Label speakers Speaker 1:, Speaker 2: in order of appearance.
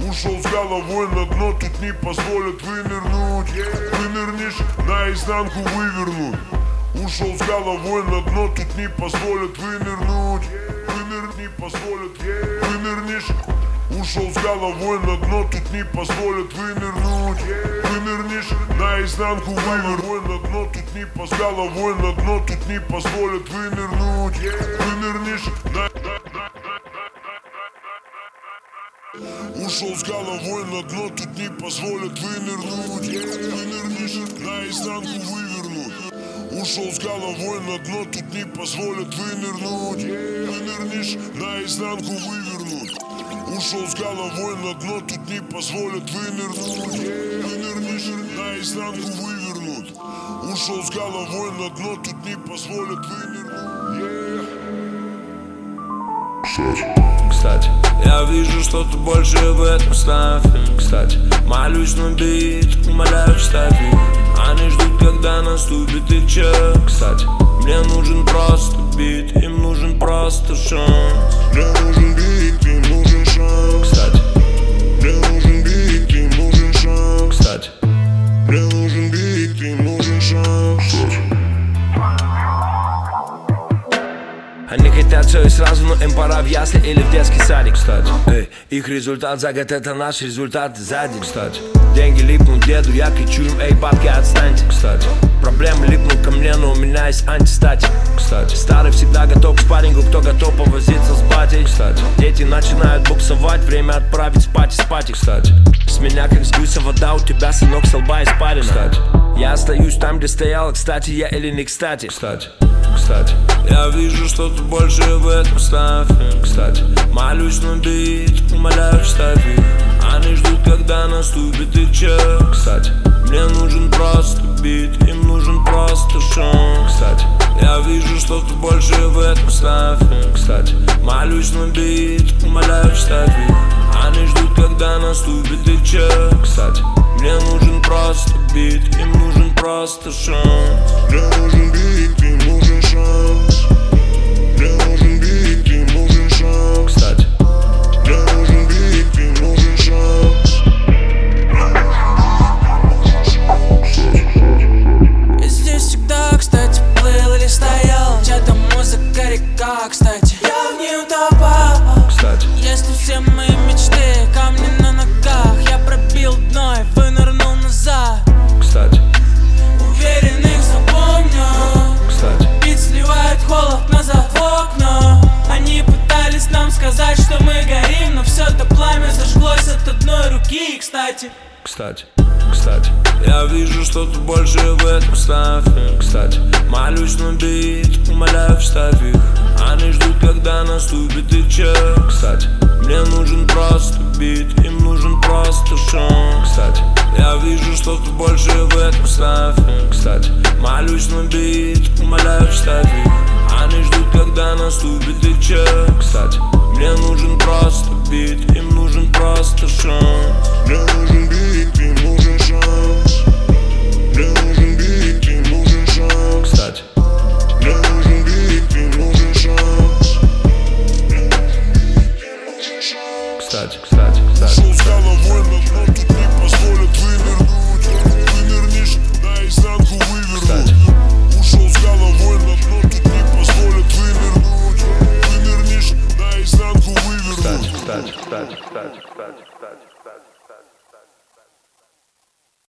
Speaker 1: Ушел с головой на дно, тут не позволят вынырнуть. Вынырнешь, наизнанку вывернуть. Ушел с головой на дно, тут не позволят вынырнуть. Не позволят, вынырнешь. Ушел с головой на дно, тут не позволят вынырнуть. Вынырнешь, наизнанку вывернуть. На дно, тут не с головой на дно, тут не позволят вынырнуть. Вынырнешь, ушел с головой на дно, тут не позволят вынырнуть. Вынырнешь, наизнанку вывернуть. Ушел с головой на дно, тут не позволят вынырнуть. Вынырнешь, наизнанку вывернуть. Ушел с головой на дно, тут не позволят вынырнуть. Вынырнешь, наизнанку вывернуть. Ушел с головой на дно, тут не позволят вынырнуть.
Speaker 2: Кстати, я вижу, что ты больше в этом ставь. Кстати, молюсь на бит, умоляю вставь их. Они ждут, когда наступит их час. Кстати, мне нужен просто бит, им нужен просто шанс.
Speaker 1: Мне нужен бит, им нужен шанс.
Speaker 2: Кстати,
Speaker 1: мне нужен бит, им нужен шанс.
Speaker 2: Кстати,
Speaker 1: мне нужен бит, им нужен шанс.
Speaker 2: они хотят все и сразу, но им пора в ясли или в детский садик. Кстати, их результат за год — это наш результат за день. Кстати, деньги липнут деду, я кричу им: эй, бабки, отстаньте. Кстати, проблемы липнут ко мне, но у меня есть антистатик. Кстати, старый всегда готов к спаррингу, кто готов повозиться с батей. Кстати, дети начинают буксовать, время отправить спать и спать. Кстати, с меня как с гуся вода, у тебя, сынок, с лба испарина. Кстати, я остаюсь там, где стоял, кстати, я или не кстати. Кстати, я вижу, что ты больше в этом ставь. Кстати, молюсь на бит, умоляю вставь их. Они ждут, когда наступит их час. Кстати, мне нужен просто бит, им нужен просто шанс. Кстати, я вижу, что ты больше в этом ставь. Кстати, молюсь на бит, умоляю вставь их. Они ждут, когда наступит их час. Кстати, мне нужен просто бит, им нужен просто шанс.
Speaker 1: Мне нужен бит, им нужен шанс. Мне нужен бит, им нужен шанс.
Speaker 2: Кстати,
Speaker 1: мне нужен бит, им нужен шанс.
Speaker 3: Я здесь всегда, кстати, плыл или стоял. Чья-то музыка, река, кстати, я в ней утопал.
Speaker 2: кстати,
Speaker 3: Если все мои мечты камни на ногах, я пробил дно и вынырнул назад.
Speaker 2: кстати,
Speaker 3: Уверен, их запомню.
Speaker 2: кстати,
Speaker 3: Бит сливает холод назад в окна. Они пытались нам сказать, что мы горим, но все это пламя зажглось от одной руки. Кстати,
Speaker 2: я вижу, что ты больше в этом ставь. Кстати, молюсь на бит, умоляю вставь их. Они ждут, когда наступит их час. Кстати, мне нужен просто бит, им нужен просто шанс. Кстати, я вижу, что ты больше в этом ставь. Кстати, молюсь на бит, умоляю вставь их. Они ждут, когда наступит их час. Кстати, мне нужен просто бит, им нужен просто шанс.
Speaker 1: Мне нужен бит, им нужен шанс. Мне нужен бит, им нужен шанс.
Speaker 2: Кстати,
Speaker 1: мне нужен бит, им нужен шанс.
Speaker 2: кстати,
Speaker 1: Ушел с головой на дно, тут не позволят вынырнуть. Вынырнешь, наизнанку вывернуть. Ушел с головой на дно, тут не позволят вынырнуть. Вынырнешь, наизнанку вывернуть.
Speaker 2: кстати.